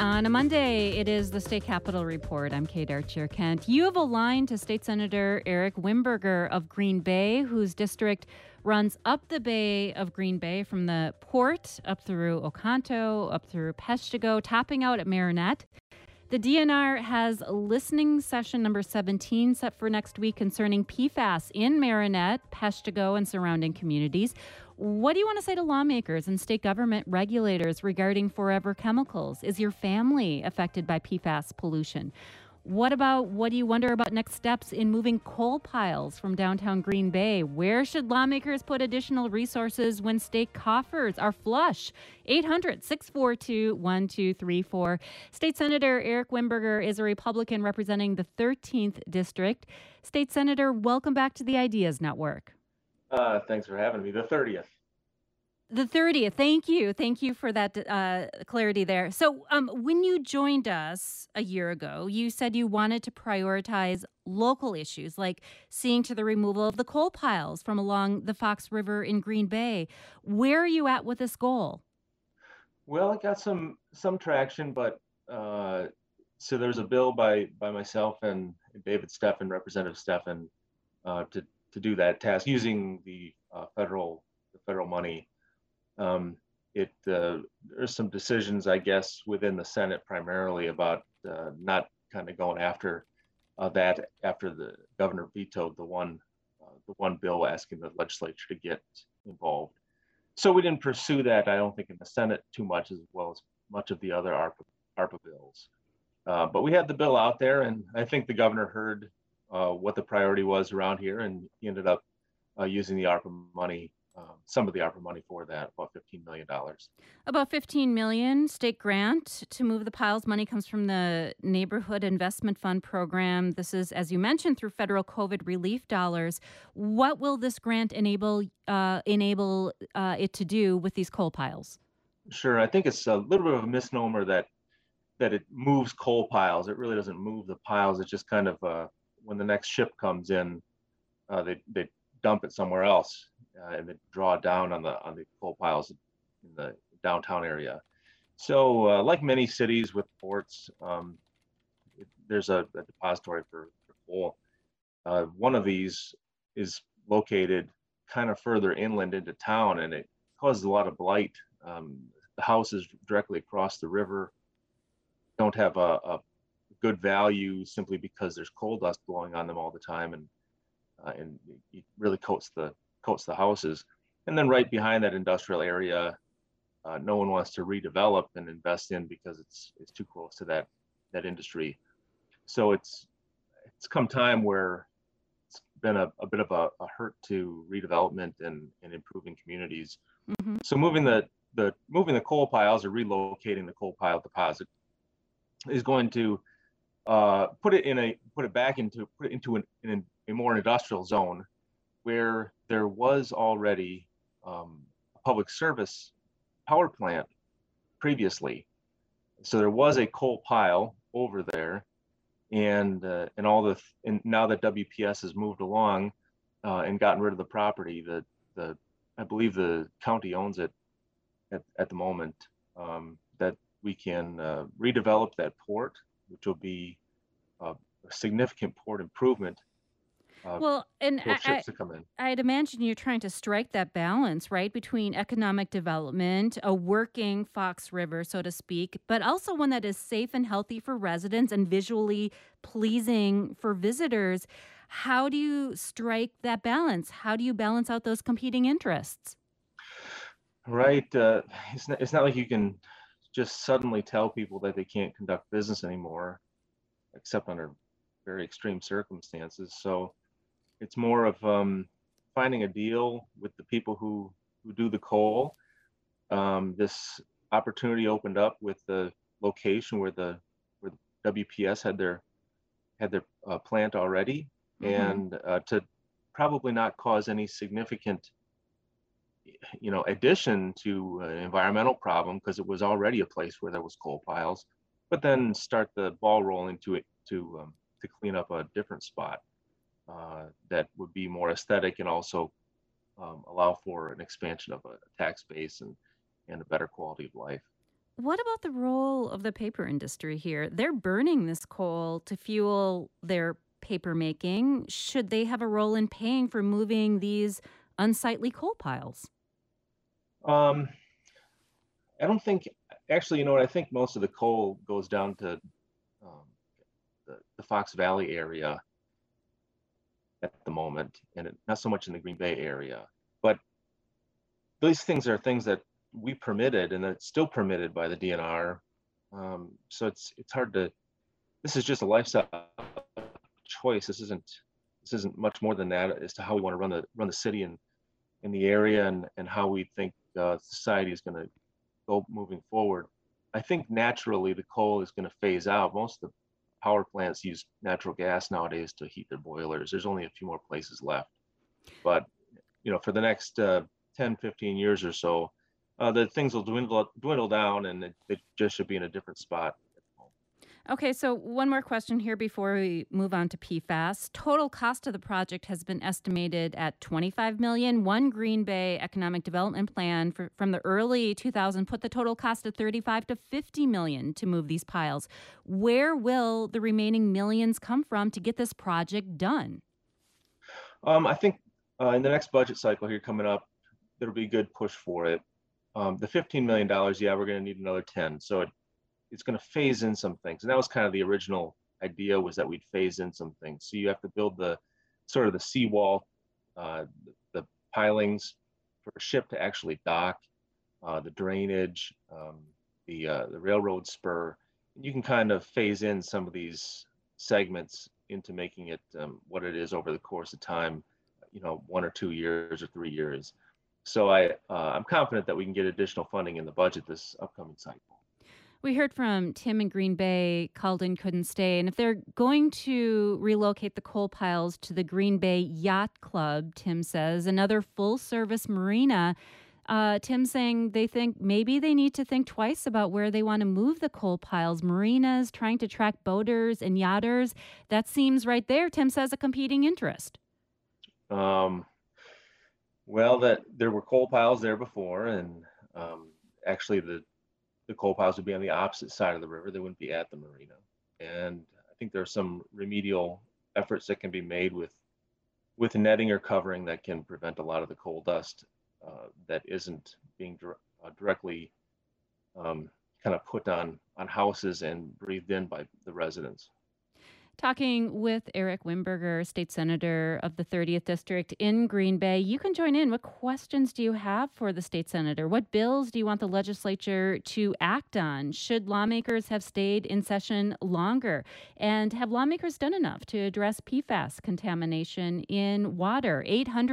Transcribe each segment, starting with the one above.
On a Monday, it is the State Capitol Report. I'm Kate Archer-Kent. You have a line to State Senator Eric Wimberger of Green Bay, whose district runs up the Bay of Green Bay from the port up through Oconto, up through Peshtigo, topping out at Marinette. The DNR has a listening session number 17 set for next week concerning PFAS in Marinette, Peshtigo, and surrounding communities. What do you want to say to lawmakers and state government regulators regarding forever chemicals? Is your family affected by PFAS pollution? What do you wonder about next steps in moving coal piles from downtown Green Bay? Where should lawmakers put additional resources when state coffers are flush? 800-642-1234. State Senator Eric Wimberger is a Republican representing the 13th District. State Senator, welcome back to the Ideas Network. Thanks for having me. The 30th. The 30th. Thank you. Thank you for that clarity there. So when you joined us a year ago, you said you wanted to prioritize local issues like seeing to the removal of the coal piles from along the Fox River in Green Bay. Where are you at with this goal? Well, it got some traction, but so there's a bill by myself and David Steffen, Representative Steffen, to do that task using the federal money. There's some decisions, I guess, within the Senate primarily about not kind of going after that after the governor vetoed the one bill asking the legislature to get involved. So we didn't pursue that, I don't think, in the Senate too much, as well as much of the other ARPA bills. But we had the bill out there, and I think the governor heard what the priority was around here, and he ended up using the ARPA money. Some of the ARPA money for that, about $15 million. About $15 million state grant to move the piles. Money comes from the Neighborhood Investment Fund program. This is, as you mentioned, through federal COVID relief dollars. What will this grant enable it to do with these coal piles? Sure. I think it's a little bit of a misnomer that it moves coal piles. It really doesn't move the piles. It's just kind of when the next ship comes in, they dump it somewhere else and then draw down on the coal piles in the downtown area. So like many cities with ports, there's a depository for coal. One of these is located kind of further inland into town, and it causes a lot of blight. The houses directly across the river don't have a good value simply because there's coal dust blowing on them all the time, and it really coats the houses. And then right behind that industrial area, no one wants to redevelop and invest in because it's too close to that industry. So it's come time where it's been a bit of a hurt to redevelopment and improving communities. Mm-hmm. So moving the coal piles or relocating the coal pile deposit is going to put it into a more industrial zone where there was already a public service power plant previously. So there was a coal pile over there, and now that WPS has moved along and gotten rid of the property, I believe the county owns it at the moment, that we can redevelop that port, which will be a significant port improvement. Well, and ships to come in. I'd imagine you're trying to strike that balance, right, between economic development, a working Fox River, so to speak, but also one that is safe and healthy for residents and visually pleasing for visitors. How do you strike that balance? How do you balance out those competing interests? Right. It's not like you can just suddenly tell people that they can't conduct business anymore, except under very extreme circumstances. So it's more of finding a deal with the people who do the coal. This opportunity opened up with the location where the WPS had their plant already, mm-hmm. and to probably not cause any significant addition to an environmental problem, because it was already a place where there was coal piles, but then start the ball rolling to clean up a different spot that would be more aesthetic and also allow for an expansion of a tax base and a better quality of life. What about the role of the paper industry here? They're burning this coal to fuel their paper making. Should they have a role in paying for moving these unsightly coal piles? Um, I don't think, actually, you know what? I think most of the coal goes down to um, the Fox Valley area at the moment, and not so much in the Green Bay area. But these things are things that we permitted, and it's still permitted by the DNR. So it's hard to. This is just a lifestyle choice. This isn't much more than that as to how we want to run the city and in the area, and how we think society is going to go moving forward. I think naturally the coal is going to phase out. Most of the power plants use natural gas nowadays to heat their boilers. There's only a few more places left. But for the next 10, 15 years or so, the things will dwindle down, and it just should be in a different spot. Okay, so one more question here before we move on to PFAS. Total cost of the project has been estimated at 25 million. One Green Bay economic development plan from the early 2000 put the total cost at 35 to 50 million to move these piles. Where will the remaining millions come from to get this project done? I think in the next budget cycle here coming up, there'll be a good push for it. The $15 million, yeah, we're going to need another 10. So it's going to phase in some things. And that was kind of the original idea, was that we'd phase in some things. So you have to build the sort of the seawall, the pilings for a ship to actually dock, the drainage, the railroad spur. And you can kind of phase in some of these segments into making it what it is over the course of time, 1 or 2 years or 3 years. So I'm confident that we can get additional funding in the budget this upcoming cycle. We heard from Tim in Green Bay. Calden couldn't stay. And if they're going to relocate the coal piles to the Green Bay Yacht Club, Tim says, another full service marina, Tim saying they think maybe they need to think twice about where they want to move the coal piles. Marinas trying to attract boaters and yachters. That seems right there, Tim says, a competing interest. Um, well, that there were coal piles there before, and actually the coal piles would be on the opposite side of the river. They wouldn't be at the marina. And I think there are some remedial efforts that can be made with netting or covering that can prevent a lot of the coal dust that isn't being directly kind of put on houses and breathed in by the residents. Talking with Eric Wimberger, state senator of the 30th District in Green Bay. You can join in. What questions do you have for the state senator? What bills do you want the legislature to act on? Should lawmakers have stayed in session longer? And have lawmakers done enough to address PFAS contamination in water?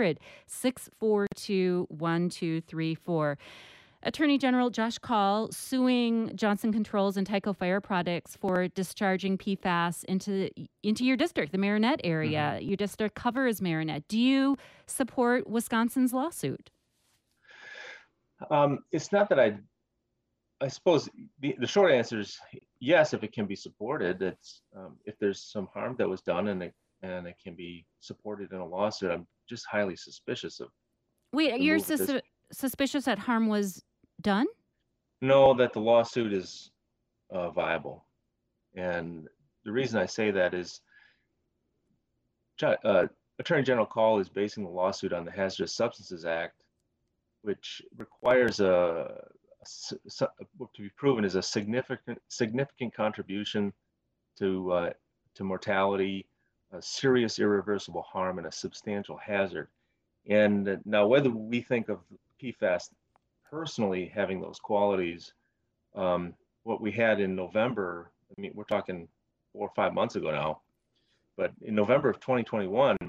800-642-1234. Attorney General Josh Kaul suing Johnson Controls and Tyco Fire Products for discharging PFAS into your district, the Marinette area. Mm-hmm. Your district covers Marinette. Do you support Wisconsin's lawsuit? It's not that I suppose the short answer is yes, if it can be supported. It's if there's some harm that was done and it can be supported in a lawsuit. I'm just highly suspicious of Wait, the you're move at this. suspicious that harm was done? Know that the lawsuit is viable. And the reason I say that is Attorney General Kaul is basing the lawsuit on the Hazardous Substances Act, which requires to be proven is a significant contribution to mortality, a serious irreversible harm, and a substantial hazard. And now, whether we think of PFAS personally having those qualities, what we had in November, I mean, we're talking 4 or 5 months ago now, but in November of 2021,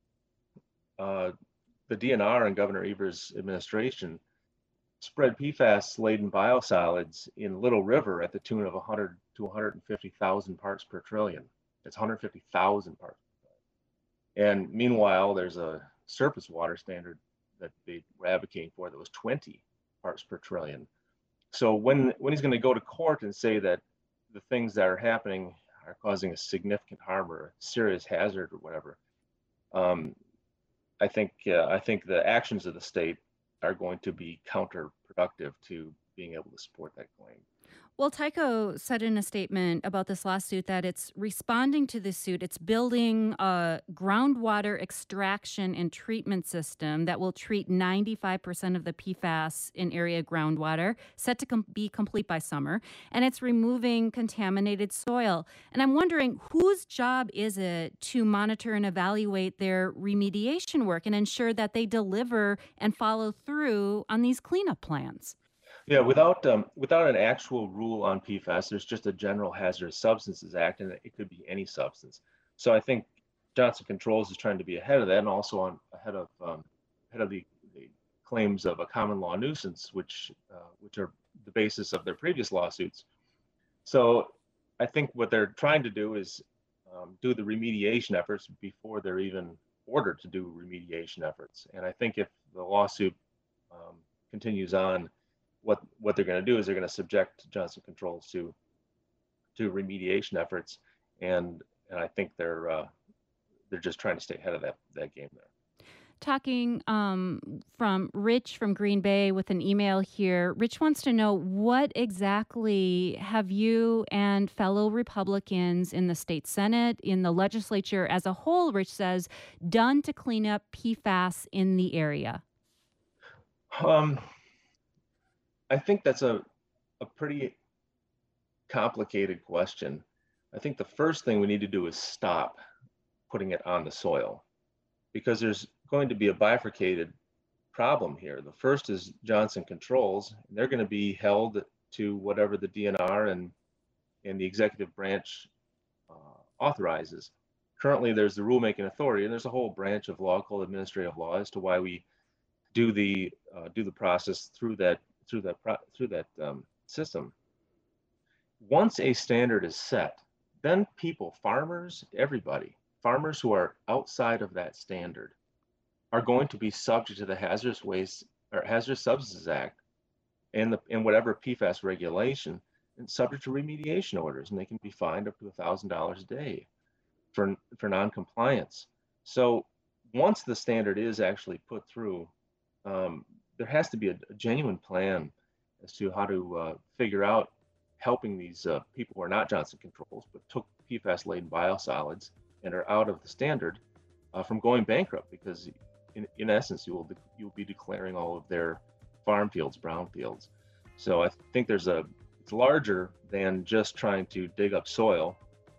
the DNR and Governor Evers' administration spread PFAS-laden biosolids in Little River at the tune of 100 to 150,000 parts per trillion. It's 150,000 parts. And meanwhile, there's a surface water standard that they were advocating for that was 20 parts per trillion. So when he's going to go to court and say that the things that are happening are causing a significant harm or a serious hazard or whatever, I think the actions of the state are going to be counterproductive to being able to support that claim. Well, Tyco said in a statement about this lawsuit that it's responding to this suit. It's building a groundwater extraction and treatment system that will treat 95% of the PFAS in area groundwater, set to be complete by summer. And it's removing contaminated soil. And I'm wondering whose job is it to monitor and evaluate their remediation work and ensure that they deliver and follow through on these cleanup plans? Yeah, without an actual rule on PFAS, there's just a General Hazardous Substances Act, and it could be any substance. So I think Johnson Controls is trying to be ahead of that, and also ahead of the claims of a common law nuisance, which are the basis of their previous lawsuits. So I think what they're trying to do is do the remediation efforts before they're even ordered to do remediation efforts. And I think if the lawsuit continues on, what they're going to do is they're going to subject Johnson Controls to remediation efforts, and I think they're just trying to stay ahead of that game there. Talking from Rich from Green Bay with an email here. Rich wants to know what exactly have you and fellow Republicans in the state Senate, in the legislature as a whole, Rich says, done to clean up PFAS in the area? Um, I think that's a pretty complicated question. I think the first thing we need to do is stop putting it on the soil, because there's going to be a bifurcated problem here. The first is Johnson Controls, and they're going to be held to whatever the DNR and the executive branch authorizes. Currently, there's the rulemaking authority, and there's a whole branch of law called administrative law as to why we do the process through that system. Once a standard is set, then people, farmers, everybody, farmers who are outside of that standard are going to be subject to the Hazardous Waste or Hazardous Substances Act and whatever PFAS regulation, and subject to remediation orders, and they can be fined up to $1,000 a day for non-compliance. So once the standard is actually put through, there has to be a genuine plan as to how to figure out helping these people who are not Johnson Controls but took PFAS-laden biosolids and are out of the standard from going bankrupt, because in essence you'll be declaring all of their farm fields brown fields. So I think it's larger than just trying to dig up soil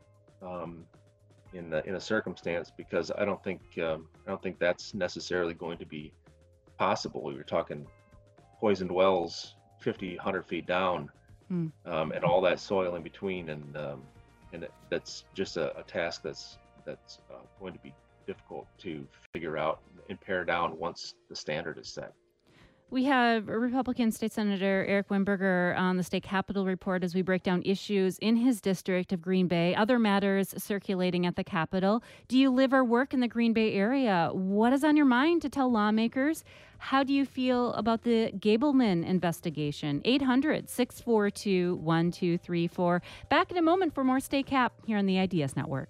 in a circumstance, because I don't think that's necessarily going to be possible. We were talking poisoned wells 50, 100 feet down, and all that soil in between, and that's just a task that's going to be difficult to figure out and pare down once the standard is set. We have Republican State Senator Eric Wimberger on the State Capitol Report as we break down issues in his district of Green Bay, other matters circulating at the Capitol. Do you live or work in the Green Bay area? What is on your mind to tell lawmakers? How do you feel about the Gableman investigation? 800-642-1234. Back in a moment for more State Cap here on the Ideas Network.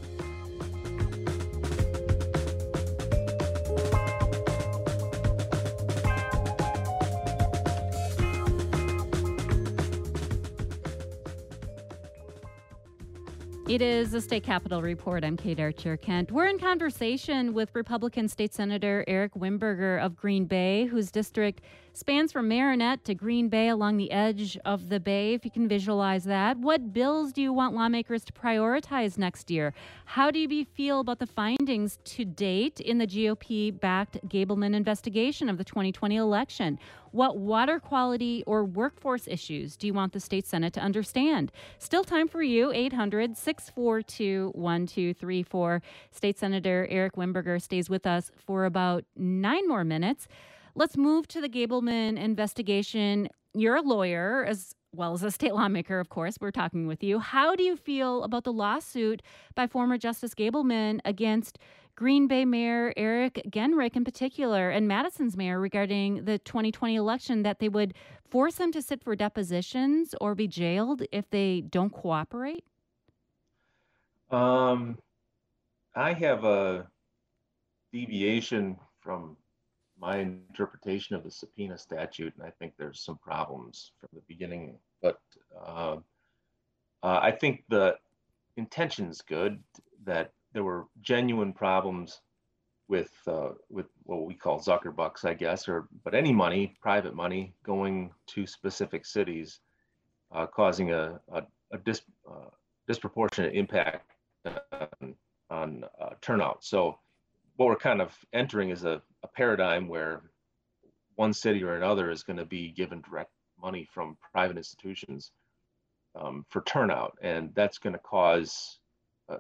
It is the State Capitol Report. I'm Kate Archer-Kent. We're in conversation with Republican State Senator Eric Wimberger of Green Bay, whose district spans from Marinette to Green Bay along the edge of the Bay, if you can visualize that. What bills do you want lawmakers to prioritize next year? How do you feel about the findings to date in the GOP-backed Gableman investigation of the 2020 election? What water quality or workforce issues do you want the state Senate to understand? Still time for you, 800-642-1234. State Senator Eric Wimberger stays with us for about 9 more minutes. Let's move to the Gableman investigation. You're a lawyer as well as a state lawmaker, of course. We're talking with you. How do you feel about the lawsuit by former Justice Gableman against Green Bay Mayor Eric Genrich in particular, and Madison's mayor regarding the 2020 election, that they would force them to sit for depositions or be jailed if they don't cooperate? I have a deviation from my interpretation of the subpoena statute, and I think there's some problems from the beginning. But uh, I think the intention's good, that there were genuine problems with what we call Zuckerbucks, I guess, or but any money, private money, going to specific cities, causing a disproportionate impact on turnout. So what we're kind of entering is a paradigm where one city or another is going to be given direct money from private institutions for turnout, and that's going to cause uh,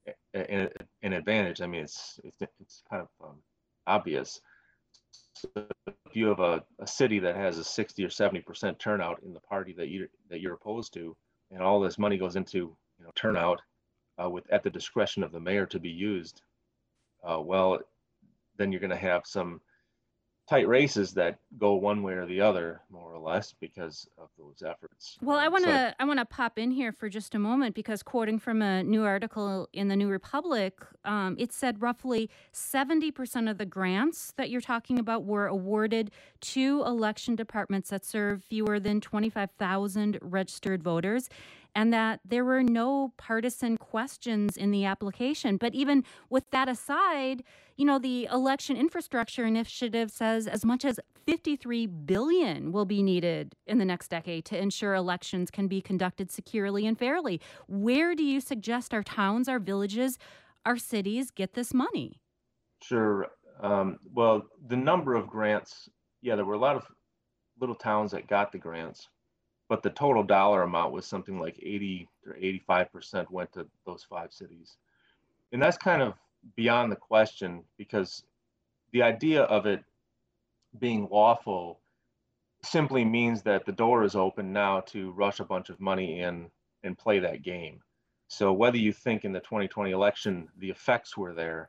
an advantage. I mean, it's kind of obvious. So if you have a city that has a 60 or 70% turnout in the party that you're opposed to, and all this money goes into turnout with at the discretion of the mayor to be used, well, then you're going to have some tight races that go one way or the other, more or less, because of those efforts. Well, I want So to I want to pop in here for just a moment because quoting from a new article in the New Republic, it said roughly 70% of the grants that you're talking about were awarded to election departments that serve fewer than 25,000 registered voters, and that there were no partisan questions in the application. But even with that aside, the election infrastructure initiative says as much as 53 billion will be needed in the next decade to ensure elections can be conducted securely and fairly. Where do you suggest our towns, our villages, our cities get this money? sure. Well, the number of grants, yeah, there were a lot of little towns that got the grants, but the total dollar amount was something like 80 or 85% went to those five cities. And that's kind of beyond the question, because the idea of it being lawful simply means that the door is open now to rush a bunch of money in and play that game. So whether you think in the 2020 election the effects were there,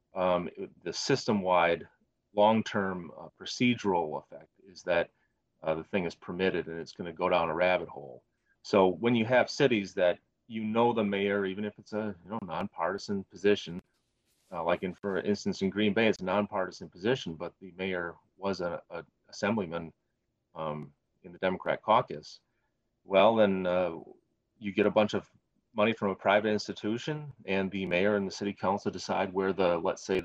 the system-wide long-term procedural effect is that the thing is permitted and it's going to go down a rabbit hole. So when you have cities that the mayor, even if it's a nonpartisan position, like for instance in Green Bay, it's a nonpartisan position, but the mayor was a assemblyman in the Democrat caucus. Well, then you get a bunch of money from a private institution, and the mayor and the city council decide where let's say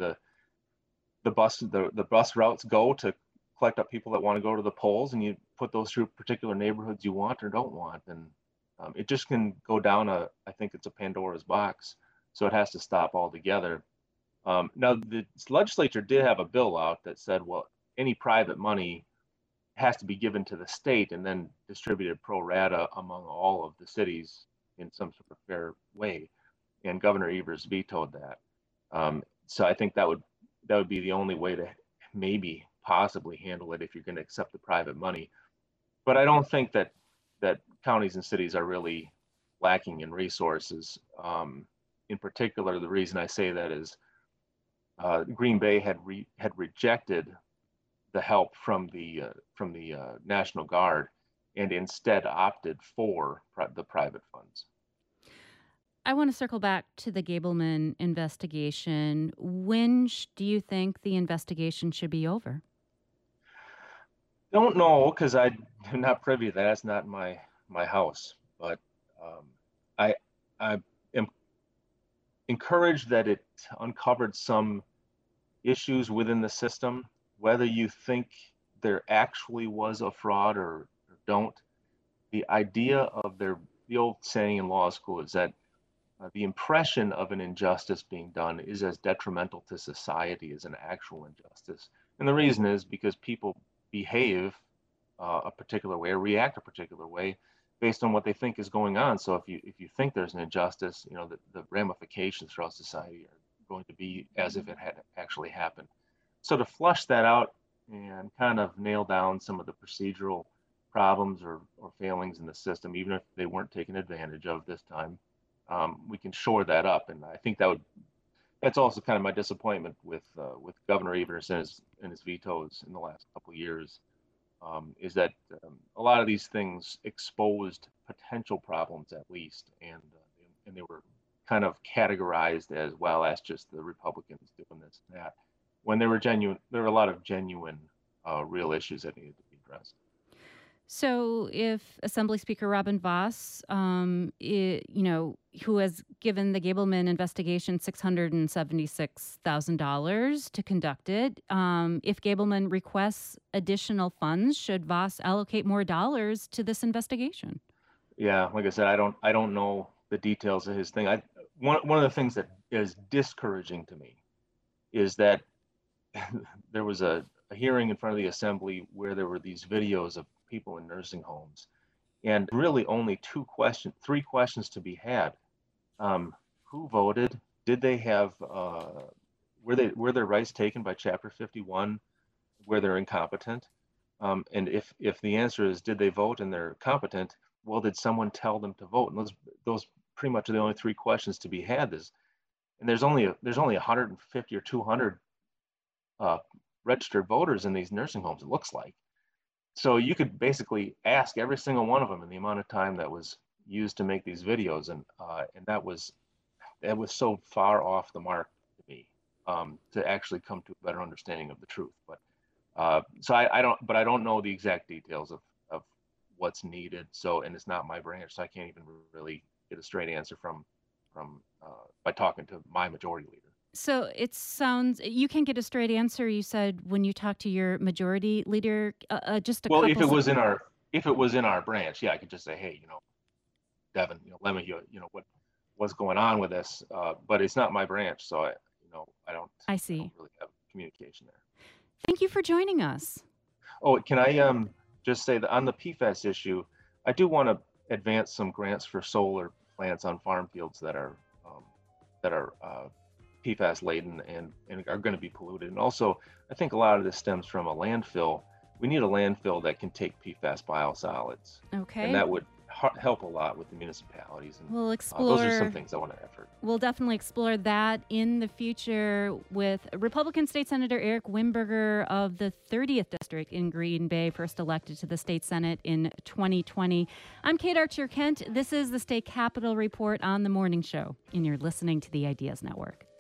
the bus routes go to collect up people that want to go to the polls, and you put those through particular neighborhoods you want or don't want, and it just can go down I think it's a Pandora's box. So it has to stop altogether. Now the legislature did have a bill out that said, well, any private money has to be given to the state and then distributed pro rata among all of the cities in some sort of fair way. And Governor Evers vetoed that. So I think that would be the only way to maybe possibly handle it if you're going to accept the private money. But I don't think that counties and cities are really lacking in resources. In particular, the reason I say that is Green Bay had rejected the help from the National Guard and instead opted for the private funds. I want to circle back to the Gableman investigation. When do you think the investigation should be over? Don't know, because I'm not privy to that. That's not my house. But um, I I am encouraged that it uncovered some issues within the system. Whether you think there actually was a fraud or don't, the idea of the old saying in law school is that the impression of an injustice being done is as detrimental to society as an actual injustice. And the reason is because people behave a particular way or react a particular way based on what they think is going on. So if you think there's an injustice, the ramifications throughout society are going to be as if it had actually happened. So to flush that out and kind of nail down some of the procedural problems or failings in the system, even if they weren't taken advantage of this time, we can shore that up. And I think that's also kind of my disappointment with Governor Evers and his vetoes in the last couple of years, is that a lot of these things exposed potential problems at least, and they were kind of categorized as, well, that's just the Republicans doing this and that. when there were a lot of genuine, real issues that needed to be addressed. So, if Assembly Speaker Robin Voss, who has given the Gableman investigation $676,000 to conduct it, if Gableman requests additional funds, should Voss allocate more dollars to this investigation? Yeah, like I said, I don't know the details of his thing. One of the things that is discouraging to me is that there was a hearing in front of the assembly where there were these videos of people in nursing homes, and really only three questions to be had. Who voted? Did they have were their rights taken by Chapter 51, where they're incompetent? And if the answer is did they vote and they're competent, well, did someone tell them to vote? And those pretty much are the only three questions to be had. And there's only 150 or 200 registered voters in these nursing homes, it looks like. So you could basically ask every single one of them in the amount of time that was used to make these videos, and that was so far off the mark to me, to actually come to a better understanding of the truth. But so I don't know the exact details of what's needed. So, and it's not my branch, so I can't even really get a straight answer from by talking to my majority leader. So it sounds you can get a straight answer. You said when you talk to your majority leader, just a well, couple. If it was in our branch, yeah, I could just say, hey, Devin, let me hear, what's going on with this. But it's not my branch, so I don't really have communication there. Thank you for joining us. Oh, can I just say that on the PFAS issue, I do want to advance some grants for solar plants on farm fields that are PFAS laden and are going to be polluted. And also, I think a lot of this stems from a landfill. We need a landfill that can take PFAS biosolids. Okay. And that would help a lot with the municipalities. And we'll explore. Those are some things I want to effort. We'll definitely explore that in the future with Republican State Senator Eric Wimberger of the 30th District in Green Bay, first elected to the state Senate in 2020. I'm Kate Archer Kent. This is the State Capitol Report on the Morning Show, and you're listening to the Ideas Network.